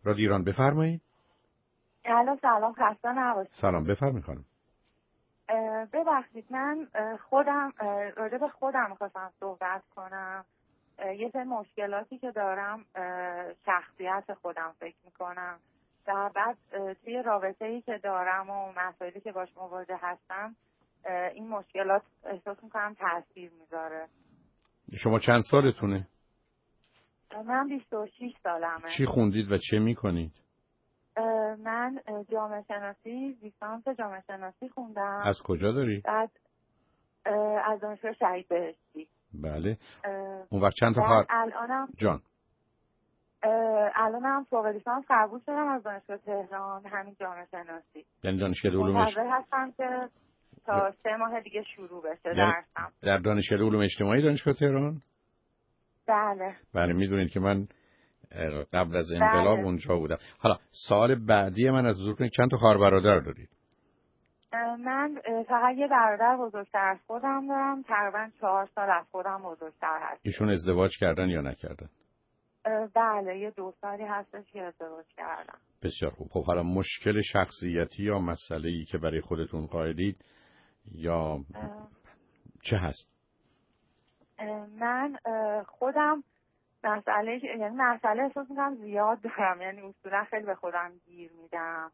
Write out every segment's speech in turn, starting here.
رادیو ایران بفرمایید. سلام، خسته نباشید. سلام، بفرمایید خانم. ببخشید، من خودم راجع به خودم می‌خواستم صحبت کنم. یه سری مشکلاتی که دارم شخصیت خودم فکر میکنم و بعد توی رابطه‌ای که دارم و مسائلی که باش مواجه هستم این مشکلات احساس میکنم تاثیر میذاره. شما چند سالتونه؟ من 26 سالمه. چی خوندید و چه میکنید؟ من جامعه شناسی، لیسانس جامعه شناسی خوندم. از کجا داری؟ بعد از دانشگاه شهید بهشتی. بله. اون وقت چند تا خواهر؟ الانم فوق لیسانس قبول شدم از دانشگاه تهران، همین جامعه شناسی. یعنی دانشگاه علوم منتظر هستم که تا 3 ماه دیگه شروع بشه درسم. در دانشگاه علوم اجتماعی دانشگاه تهران؟ بله. بله، میدونید که من قبل از انقلاب اونجا بودم. حالا سوال بعدی من از حضور کنید، چند تا خواهر برادر دارید؟ من فقط یه برادر بزرگتر از خودم دارم، تقریبا 4 سال از خودم بزرگتر هست. ایشون ازدواج کردن یا نکردن؟ بله، یه 2 سالی هستش که ازدواج کردم. بسیار خوب. خب حالا مشکل شخصیتی یا مسئله‌ای که برای خودتون قائلید یا چه هست؟ من خودم مسئله احساس میکنم زیاد دارم، یعنی اصولا خیلی به خودم گیر میدم.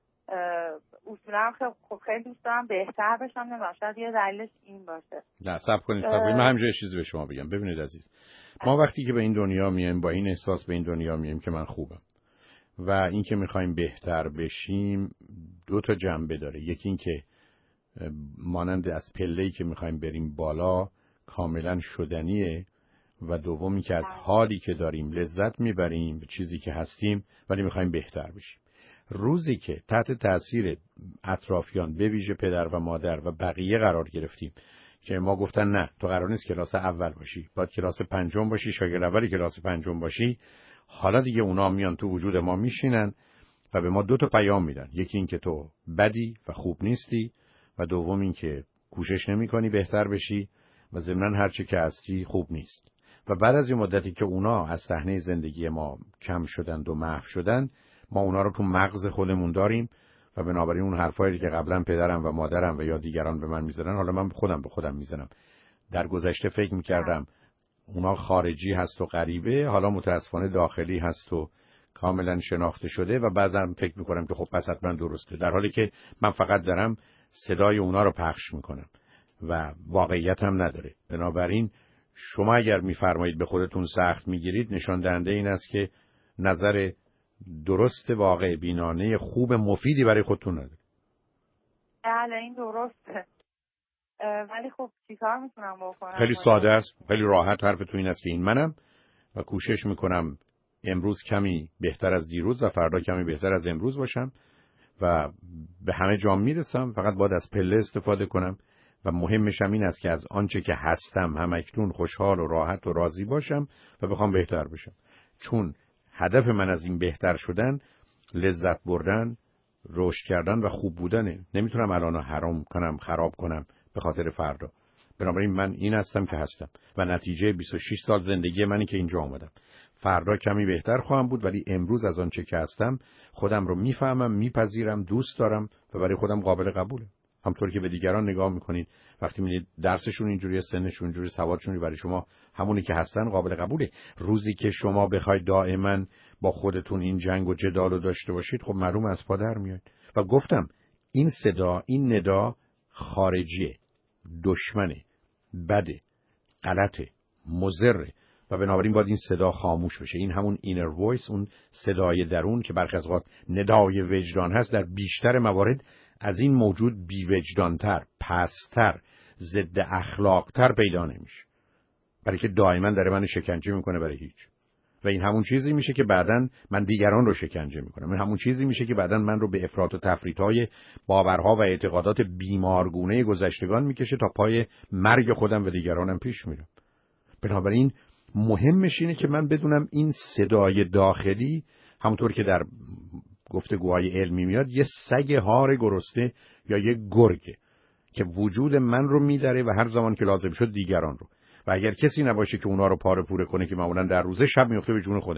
اصولا خیلی دوست دارم بهتر بشم، نمیدونم شاید یه دلیلش این باشه. نه صبر کنید. من همینجا چیزی به شما بگم. ببینید عزیز، ما وقتی که به این دنیا میایم با این احساس به این دنیا میایم که من خوبم و این که میخوایم بهتر بشیم 2 تا جنبه داره. یکی این که مانند از پله‌ای که میخوایم بریم بالا کاملا شدنیه و دومی که از حالی که داریم لذت میبریم به چیزی که هستیم ولی میخوایم بهتر بشیم. روزی که تحت تاثیر اطرافیان به ویژه پدر و مادر و بقیه قرار گرفتیم که ما گفتن نه تو قرار نیست کلاس اول باشی، باید کلاس 5 باشی، شاگرد اولی کلاس 5 باشی، حالا دیگه اونا میان تو وجود ما میشینن و به ما 2 تا پیام میدن. یکی این که تو بدی و خوب نیستی و دوم این که کوشش نمی‌کنی بهتر بشی و ضمناً هر چی که هستی خوب نیست. و بعد از این مدتی که اونا از صحنه زندگی ما کم شدند و محو شدن، ما اونا رو تو مغز خودمون داریم و بنابراین اون حرفایی که قبلا پدرم و مادرم و یا دیگران به من میزنن حالا من خودم به خودم میزنم. در گذشته فکر میکردم اونا خارجی هست و غریبه، حالا متاسفانه داخلی هست و کاملا شناخته شده و بعدم فکر میکنم که خب پس حتما درسته، در حالی که من فقط دارم صدای اونا رو پخش میکنم و واقعیت هم نداره. بنابراین شما اگر میفرمایید به خودتون سخت میگیرید نشان دهنده این است که نظر درست واقع بینانه خوب مفیدی برای خودتون ندارید. بله این درسته، ولی خب چیکار میتونم بکنم؟ خیلی ساده است، خیلی راحت. حرفتون این است که این منم و کوشش میکنم امروز کمی بهتر از دیروز و فردا کمی بهتر از امروز باشم و به همه جام میرسم. فقط باید از پله استفاده کنم و مهمش هم این است که از آنچه که هستم همکنون خوشحال و راحت و راضی باشم و بخوام بهتر بشم. چون هدف من از این بهتر شدن لذت بردن، رشد کردن و خوب بودنه. نمیتونم الان حرام کنم، خراب کنم به خاطر فردا. بنابراین من این هستم که هستم و نتیجه 26 سال زندگی منی که اینجا آمدم. فردا کمی بهتر خواهم بود ولی امروز از آنچه که هستم خودم رو میفهمم، میپذیرم، دوست دارم و برای خودم قابل قبوله. همونطور که به دیگران نگاه میکنید وقتی میبینید درسشون اینجوریه، سنشون اینجوریه، سوادشون برای شما همونی که هستن قابل قبوله. روزی که شما بخواید دائما با خودتون این جنگ و جدال رو داشته باشید خب معلوم از پا در میاد. و گفتم این صدا، این ندا خارجیه، دشمنه، بده، غلطه، مضره و بنابراین باید این صدا خاموش بشه. این همون اینر وایس، اون صدای درون که برخی از اوقات ندای وجدان هست، در بیشتر موارد از این موجود بی وجدانتر، پستر، ضد اخلاقتر پیدا نمیشه، برای که دائما داره منو شکنجه میکنه برای هیچ. و این همون چیزی میشه که بعداً من دیگران رو شکنجه میکنم. این همون چیزی میشه که بعداً من رو به افراط و تفریط‌های باورها و اعتقادات بیمارگونه گذشتگان میکشه تا پای مرگ خودم و دیگرانم پیش میرم. بنابراین مهمش اینه که من بدونم این صدای داخلی همونطور که در گفتگوهای علمی میاد یه سگ هار گرسنه یا یه گرگه که وجود من رو میدره و هر زمان که لازم شد دیگران رو. و اگر کسی نباشه که اونا رو پاره پوره کنه که معمولا در روزه، شب میفته به جون خود من.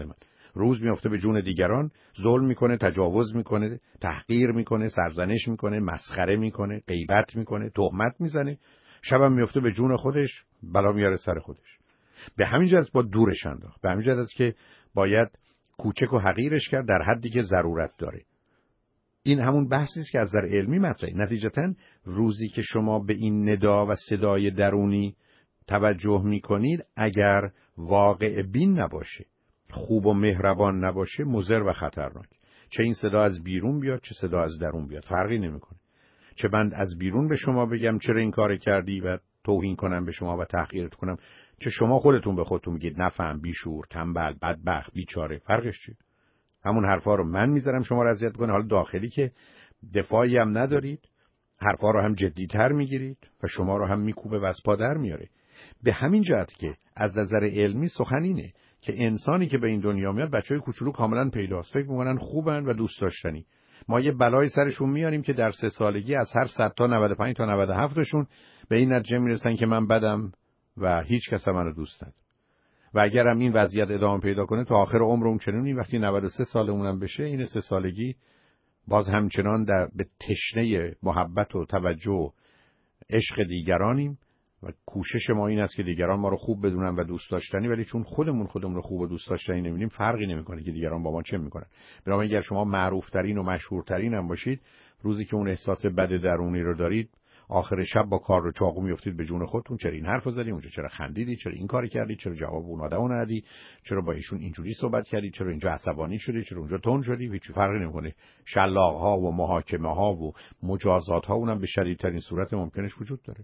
روز میفته به جون دیگران، ظلم میکنه، تجاوز میکنه، تحقیر میکنه، سرزنش میکنه، مسخره میکنه، غیبت میکنه، تهمت میزنه. شبم میفته به جون خودش، بلا میاره سر خودش. به همین جهت با دورش انداخت. به همین جهت است که باید کوچک و حقیرش کرد در حدی که ضرورت داره. این همون بحثی است که از نظر علمی مطرحه. نتیجتاً روزی که شما به این ندا و صدای درونی توجه میکنید، اگر واقع بین نباشه، خوب و مهربان نباشه، مضر و خطرناک. چه این صدا از بیرون بیاد، چه صدا از درون بیاد، فرقی نمیکنه. چه من از بیرون به شما بگم چرا این کار کردی و توهین کنم به شما و تحقیرت کنم، چه شما خودتون به خودتون میگید نفهم، بیشور، تنبل، بدبخت، بیچاره. فرقش چیه؟ همون حرفا رو من میذارم شما رو اذیت کنه. حالا داخلی که دفاعی هم ندارید، حرفا رو هم جدی‌تر میگیرید و شما رو هم میکوبه و از پا در میاره. به همین جهت که از نظر علمی سخن اینه که انسانی که به این دنیا میاد، بچهای کوچولو کاملا پیداست، فکر میکنن خوبن و دوست داشتنی. ما یه بلای سرشون میاریم که در 3 سالگی از هر 100 تا 95 تا 97 تاشون به این نتیجه میرسن که من بدم و هیچ کس منو دوست نداره. و اگر هم این وضعیت ادامه پیدا کنه تا آخر عمرمون چنونی، وقتی 93 سالمون بشه، این 3 سالگی باز همچنان به تشنه محبت و توجه و عشق دیگرانیم و کوشش ما این است که دیگران ما رو خوب بدونن و دوست داشتنی، ولی چون خودمون رو خوب و دوست داشتنی نمی‌بینیم، فرقی نمی‌کنه که دیگران با ما چه می‌کنن. بنابراین اگر شما معروف‌ترین و مشهورترین هم باشید، روزی که اون احساس بد درونی رو دارید، آخر شب با کار رو چاقو میافتید به جون خودتون. چرا این حرفو زدی اونجا، چرا خندیدی، چرا این کاری کردی، چرا جواب اون آدمو ندادی، چرا با ایشون اینجوری صحبت کردی، چرا اینجا عصبانی شدی، چرا اونجا تند شدی. هیچ فرقی نمیکنه. شلاق‌ها و محاکمه‌ها و مجازات‌ها اونم به شدیدترین صورت ممکنش وجود داره.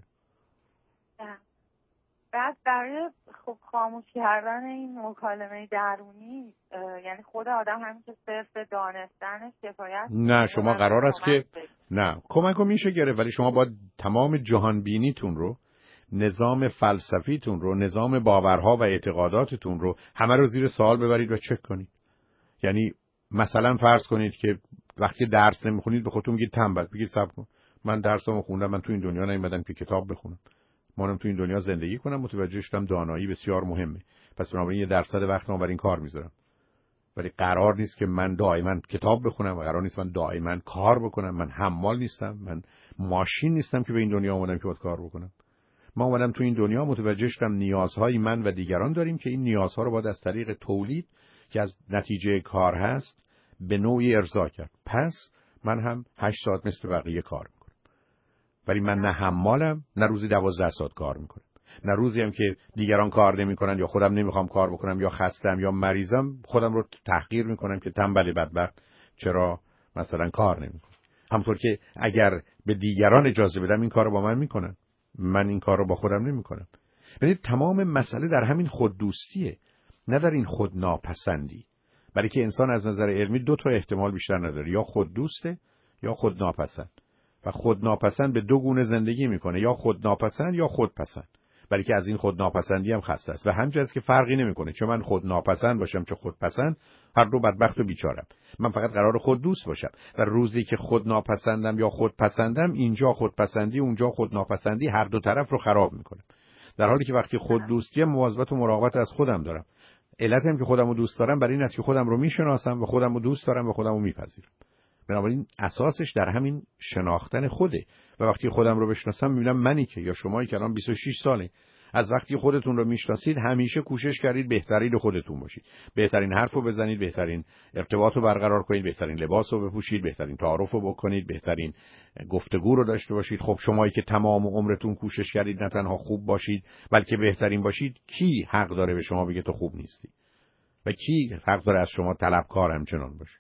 بعد برای خب خاموش کردن این مکالمه درونی، یعنی خود آدم همین که صرف دانستنش کفایت نه، شما قرار است که نه کمک رو میشه گرفت، ولی شما باید تمام جهان بینیتون رو، نظام فلسفیتون رو، نظام باورها و اعتقاداتتون رو همه رو زیر سوال ببرید و چک کنید. یعنی مثلا فرض کنید که وقتی درس نمیخونید به خودتون میگید تنبل، بگید صبر کن، من درسمو خوندم، من تو این دنیا نیومدم که کتاب بخونم، منم تو این دنیا زندگی کنم، متوجه شدم دانایی بسیار مهمه، پس بنابراین یه درصد وقتمو برای این کار میذارم. ولی قرار نیست که من دائما کتاب بخونم و قرار نیست من دائما کار بکنم. من حمال نیستم، من ماشین نیستم که به این دنیا اومدم که باید کار بکنم. ما اومدم تو این دنیا، متوجه شدم نیازهای من و دیگران داریم که این نیازها رو باید از طریق تولید که از نتیجه کار هست به نوعی ارضا کرد. پس من هم 8 ساعت مثل بقیه کار میکنم، ولی من نه حمالم، نه روزی 12 ساعت کار میکنم، نه روزی هم که دیگران کار نمیکنن یا خودم نمیخوام کار بکنم یا خستم یا مریضم خودم رو تحقیر میکنم که تنبل بدبخت چرا مثلا کار نمیکنه. همونطور که اگر به دیگران اجازه بدم این کارو با من میکنن، من این کارو با خودم نمیکنم. ببینید تمام مسئله در همین خوددوستیه، نه در این خودناپسندی. برای که انسان از نظر علمی 2 تا احتمال بیشتر نداره، یا خوددوسته یا خودناپسند. و خودناپسند به 2 گونه زندگی میکنه، یا خودناپسند یا خودپسند. برای که از این خودناپسندی هم خسته است و همچنین که فرقی نمیکنه چه من خودناپسند باشم چه خودپسند، هر دو بدبخت و بیچارم. من فقط قرار خود دوست باشم و روزی که خودناپسندم یا خودپسندم، اینجا خودپسندی اونجا خودناپسندی هر دو طرف رو خراب میکنه. در حالی که وقتی خود دوستی مواظبت و مراقبت از خودم دارم. علتم که خودم رو دوست دارم برای این است که خودم رو میشناسم و خودم رو دوست دارم و خودم رو میپذیرم. بنابراین اساسش در همین شناختن خوده و وقتی خودم رو بشناسم میبینم منی که یا شمایی که الان 26 ساله از وقتی خودتون رو میشناسید همیشه کوشش کردید بهترین خودتون باشید، بهترین حرفو بزنید، بهترین ارتباطو برقرار کنید، بهترین لباسو بپوشید، بهترین تعارفو بکنید، بهترین گفتگو رو داشته باشید. خب شمایی که تمام عمرتون کوشش کردید نه تنها خوب باشید بلکه بهترین باشید، کی حق داره به شما بگه تو خوب نیستی و کی حق داره از شما طلبکار همچنان باشه؟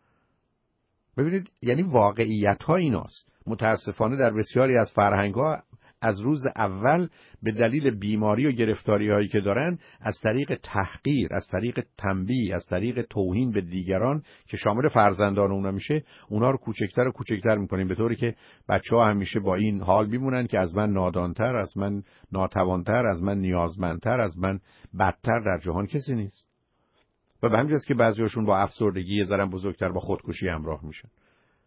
ببینید یعنی واقعیت ها ایناست. متاسفانه در بسیاری از فرهنگ ها از روز اول به دلیل بیماری و گرفتاری هایی که دارن، از طریق تحقیر، از طریق تنبیه، از طریق توهین به دیگران که شامل فرزندان اونا میشه، اونا رو کوچکتر و کوچکتر میکنیم، به طوری که بچه‌ها همیشه با این حال میمونن که از من نادانتر، از من ناتوانتر، از من نیازمندتر، از من بدتر در جهان کسی نیست. و به همین جاست که بعضی‌هاشون با افسردگی یه ذره بزرگتر با خودکشی همراه میشن.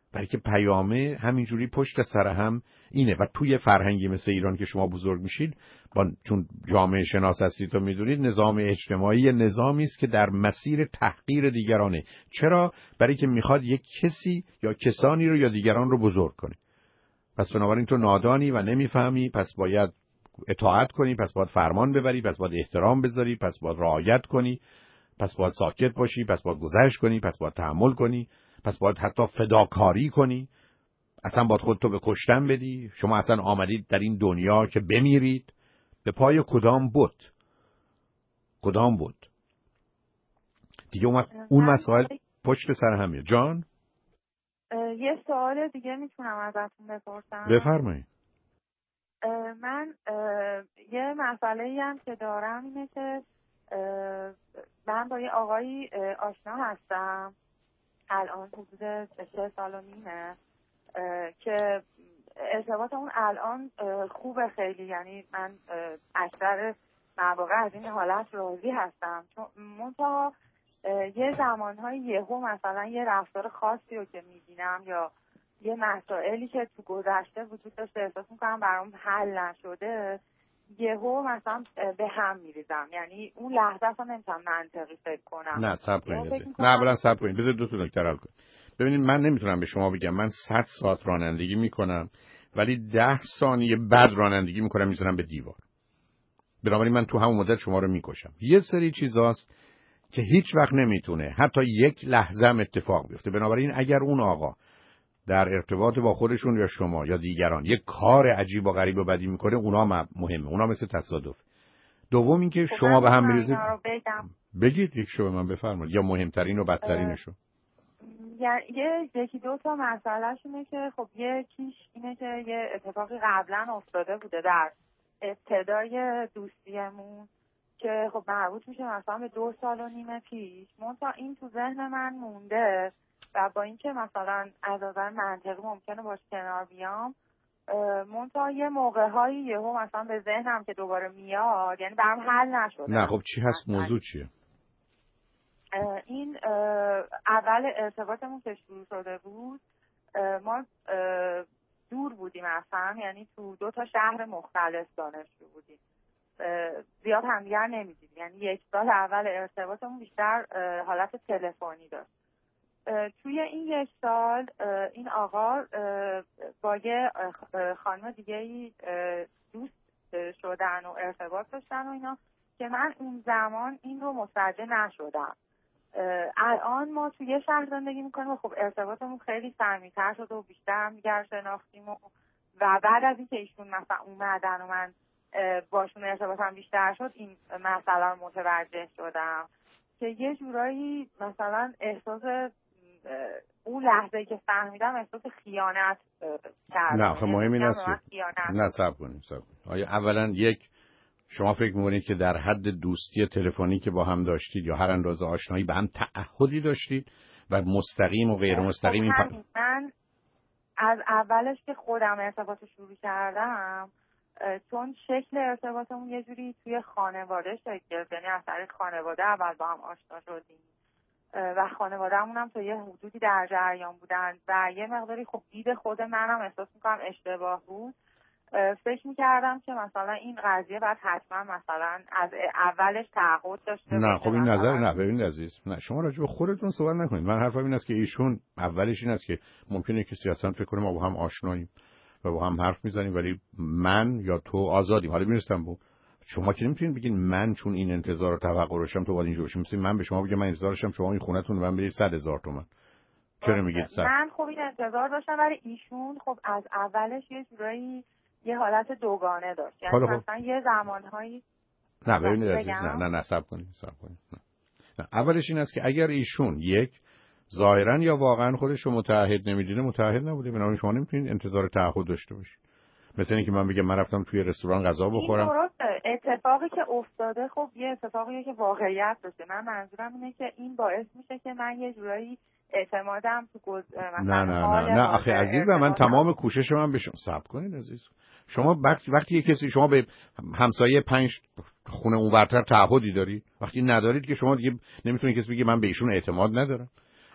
برای که پیامه همینجوری پشت سر هم اینه. و توی فرهنگی مثل ایران که شما بزرگ میشید، چون جامعه شناس هستید و میدونید نظام اجتماعی نظامی است که در مسیر تحقیر دیگرانه. چرا؟ برای که میخواد یک کسی یا کسانی رو یا دیگران رو بزرگ کنه. پس بنابراین تو نادانی و نمیفهمی، پس باید اطاعت کنی، پس باید فرمان ببری، پس باید احترام بذاری، پس باید رعایت کنی، پس باید ساکت باشی، پس باید گذشت کنی، پس باید تحمل کنی، پس باید حتی فداکاری کنی، اصلا باید خودتو به کشتن بدی. شما اصلا آمدید در این دنیا که بمیرید. به پای کدام بود؟ کدام بود؟ دیگه اون مسائل پشت سر همیه. جان یه سوال دیگه میتونم ازتون بپرسم؟ بفرمایید. من یه مسئله‌ای هم که دارم اینه که من با یه آقایی آشنا هستم الان حدود 3 سال و نیمه که ارتباطمون الان خوبه خیلی، یعنی من اکثر مواقع از این حالت راضی هستم، چون منتها یه زمانهای یهو مثلا یه رفتار خاصی رو که میبینم یا یه مسائلی که تو گذشته وجود داشته احساس میکنم برام حل نشده، یهو مثلا به هم میریزم. یعنی اون لحظه اصلا نمیتونم منطقی فکر کنم. نه صبر کنید. نه اولا صبر کنید. بذار دو تا نکته حل کنید. ببینید من نمیتونم به شما بگم من 100 ساعت رانندگی میکنم ولی 10 ثانیه بعد رانندگی میکنم میذارم به دیوار. بنابراین من تو همون مدت شما رو میکشم. یه سری چیزاست که هیچ وقت نمیتونه حتی یک لحظه هم اتفاق بیفته. بنابراین اگر اون آقا در ارتباط با خودشون یا شما یا دیگران یک کار عجیب و غریب و بدی میکنه، اونا مهمه، اونا مثل تصادف. دوم اینکه شما به هم میریزید. بگید یک شو من بفرمایید، یا مهمترین و بدترینشو. یکی دو تا مسئلهش اینه که خب یکیش اینه که یه اتفاقی قبلا افتاده بوده در ابتدای دوستیمون که خب مربوط میشه مثلا به 2 سال و نیم پیش. منتها این تو ذهن من مونده و با اینکه مثلا از نظر منطقی ممکنه باش کنار بیام، منتها یه موقع‌هایی یهو مثلا به ذهنم که دوباره میاد، یعنی برام حل نشده. نه خب چی هست؟ موضوع چیه؟ این اول ارتباطمون که شروع شده بود ما دور بودیم اصلا، یعنی تو 2 تا شهر مختلف دانشجو بودیم، زیاد همدیگر نمیدیدیم. یعنی 1 سال اول ارتباطمون بیشتر حالت تلفنی داشت. توی این 1 سال این آقا با یه خانم دیگه‌ای دوست شدن و ارتباط داشتن و اینا که من اون زمان این رو متوجه نشدم. الان ما توی یه شهر زندگی میکنیم و خب ارتباطمون خیلی صمیمی‌تر شد و بیشتر هم دیگر شناختیم و بعد از اینکه ایشون مثلا اومدن و من باشون ارتباطم بیشتر شد این مسئله رو متوجه شدم که یه جورایی مثلا احساس اون لحظه‌ای که فهمیدم احساس خیانت کردم. نه خب مهم این است که نه صبر کنیم. آیا اولا شما فکر می‌کنید که در حد دوستی تلفنی که با هم داشتید یا هر اندازه آشنایی به هم تعهدی داشتید و مستقیم و غیر مستقیم من از اولش که خودم ارتباط شروع کردم، چون شکل ارتباطمون یه جوری توی خانواده شکل گرفت، یعنی از طریق خانواده اول با هم آشنا شدیم و خانواده‌مون هم تا یه حدودی در جریان بودن و یه مقداری خب دید خود منم احساس می‌کنم اشتباه بود. فکر می‌کردم که مثلا این قضیه باید حتما مثلا از اولش تعهد داشته باشه. نه خب این نظر نه ببینید عزیز، نه شما راجع به خودتون صحبت نکنید. من حرفم این است که ایشون اولش این است که ممکنه کسی اصلا فکر کنه ما با هم آشناییم و با هم حرف میزنیم ولی من یا تو آزادیم. حالا میرسم بود شما که نمیتونید بگین من چون این انتظار و توقع داشتم تو باید اینجوری باشی. مثلا من به شما بگم من انتظار داشتم شما این خونه‌تون رو من بدید 100,000 تومان. چرا میگید 100؟ من خب این انتظار داشتم ولی ایشون خب از اولش یه جورایی یه حالت دوگانه داشت. یعنی مثلا یه زمانهایی نه ببینید عزیز نه صبر کنید. نه اولش این است که اگر ایشون ظاهرا یا واقعا خودش رو متعهد نمیدونه متعهد نبوده، بنابراین شما نمیتونید انتظار تعهد داشته باشید. مثل اینکه من بگم من رفتم توی رستوران غذا بخورم. درسته، اتفاقی که افتاده خب یه اتفاقیه که واقعیت داشته. من منظورم اینه که این باعث میشه که من یه جورایی اعتمادم تو نه آخه عزیزم من تمام کوشش من به شما صبر کنید عزیز. شما وقتی یه کسی شما به همسایه 5 خونه اونورتر تعهدی دارید، وقتی ندارید که شما دیگه نمیتونید کسی بگه من به ایشون اعتماد ندارم.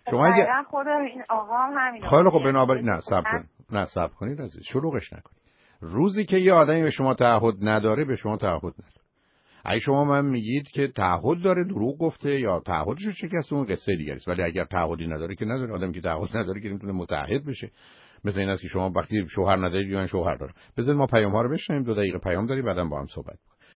شما اگه خود این آقا هم همینه. خیلی خب بنابراین نه صبر کنید عزیز، شلوغش نکنید. روزی که یه آدمی به شما تعهد نداره به شما تعهد نداره. اگه شما من میگید که تعهد داره دروغ گفته یا تعهدش رو شکسته اون قصه دیگه است، ولی اگر تعهدی نداره که نداره. آدمی که تعهد نداره که نمیتونه متعهد بشه. مثل این است که شما وقتی شوهر ندارید یا شوهر داره. بذارید ما پیام ها رو بشنویم، 2 دقیقه پیام داریم بعدم با هم صحبت کنیم.